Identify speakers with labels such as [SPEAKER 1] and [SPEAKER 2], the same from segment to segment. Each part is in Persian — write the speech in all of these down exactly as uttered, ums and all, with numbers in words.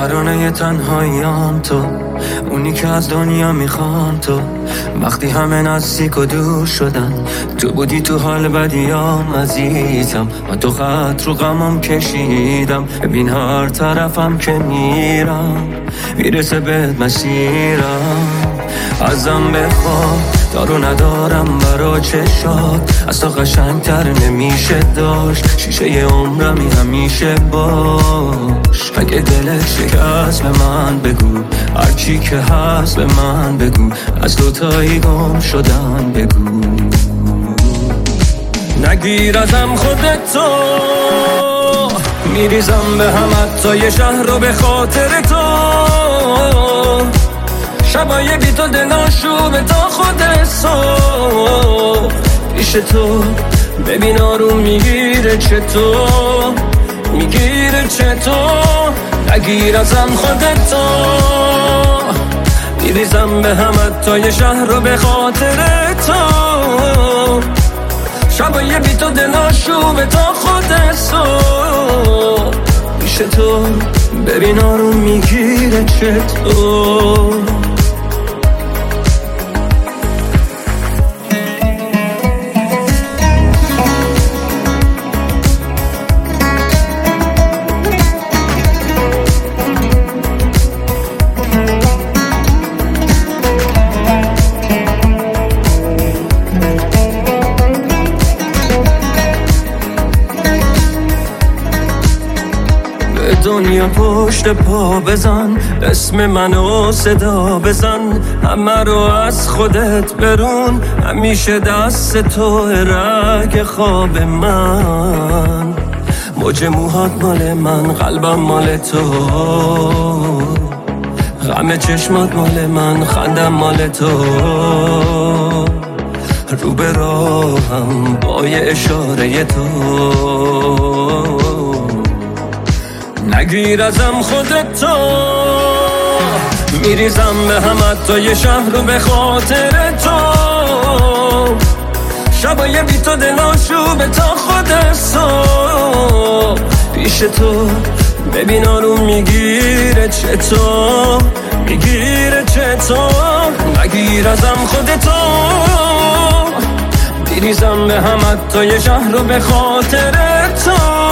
[SPEAKER 1] ترانه تنهاییام تو، اونی که از دنیا میخوام تو. وقتی همه نزدیک و دور شدن، تو بودی تو حال بدیام عزیزم. من تو خط رو غمم کشیدم، ببین هر طرفم که میرم میرسه بهت مسیرم. ازم بخواه دارو ندارم برا چشات، از تو قشنگتر نمیشه داشت. شیشه عمرمی همیشه باش. اگه دلت شکست به من بگو، هرچی که هست به من بگو. از دوتایی گم شدن بگو. نگیر ازم خودتو، میریزم به هم حتی یه شهر رو به خاطر تو. شبای بی تو دلاشوبه تا خود صبح پیش تو. ببین آروم میگیره چطور، میگیره چطور. نگیر ازم خودتو، میریزم به هم حتی یه شهر رو به خاطر تو. شبای بی تو دلاشوبه تا خود صبح پیش تو. ببین آروم میگیره چطور. دنیا پشت پا بزن، اسم منو صدا بزن. همه رو از خودت برون، همیشه دست تو رگ خواب من. موج موهات مال من، قلبم مال تو. غم چشمات مال من، خندم مال تو. رو به راهم با یه اشاره تو. نگیر ازم خودتو، میریزم به هم حتی یه شهر رو به خاطر تو. شبای بی تو دلاشوبه تا خود صبح پیش تو. ببین آروم میگیره چطور، میگیره چطور. نگیر ازم خودتو، میریزم به هم حتی یه شهر رو به خاطر تو.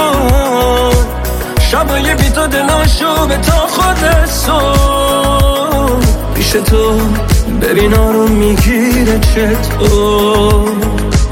[SPEAKER 1] شبای بی تو دلاشوبه تا خود صبح پیش تو. ببین آروم میگیره چطور.